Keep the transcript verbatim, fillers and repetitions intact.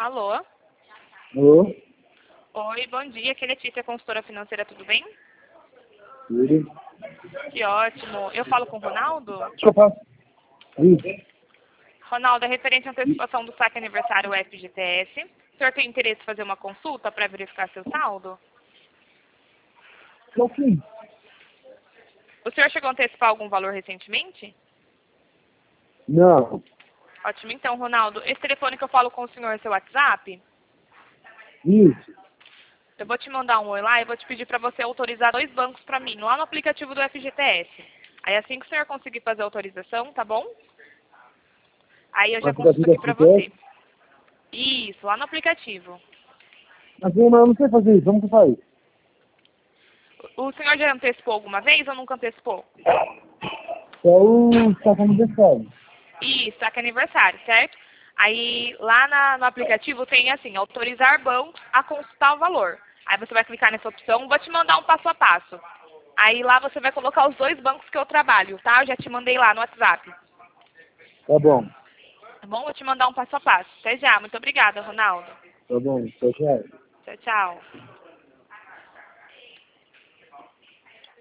Alô? Alô? Oi, bom dia. Aqui é Letícia, consultora financeira, tudo bem? Tudo? Que ótimo. Eu falo com o Ronaldo? Deixa eu passar. Isso. Ronaldo, é referente à antecipação do saque aniversário F G T S. O senhor tem interesse em fazer uma consulta para verificar seu saldo? Então, sim. O senhor chegou a antecipar algum valor recentemente? Não. Ótimo, então, Ronaldo. Esse telefone que eu falo com o senhor é seu WhatsApp? Isso. Eu vou te mandar um oi lá e vou te pedir para você autorizar dois bancos para mim, lá no aplicativo do F G T S. Aí assim que o senhor conseguir fazer a autorização, tá bom? Aí eu O já consulto aplicativo da aqui para F G T S? você. Isso, lá no aplicativo. Mas eu não sei fazer isso. Como que faz? O senhor já antecipou alguma vez ou nunca antecipou? É o cartão aniversário. Isso, saque aniversário, certo? Aí lá na- no aplicativo tem assim, autorizar banco a consultar o valor. Aí você vai clicar nessa opção, vou te mandar um passo a passo. Aí lá você vai colocar os dois bancos que eu trabalho, tá? Eu já te mandei lá no WhatsApp. Tá bom. Tá bom? Vou te mandar um passo a passo. Até já. Muito obrigada, Ronaldo. Tá bom. Tchau, tchau. Tchau, tchau.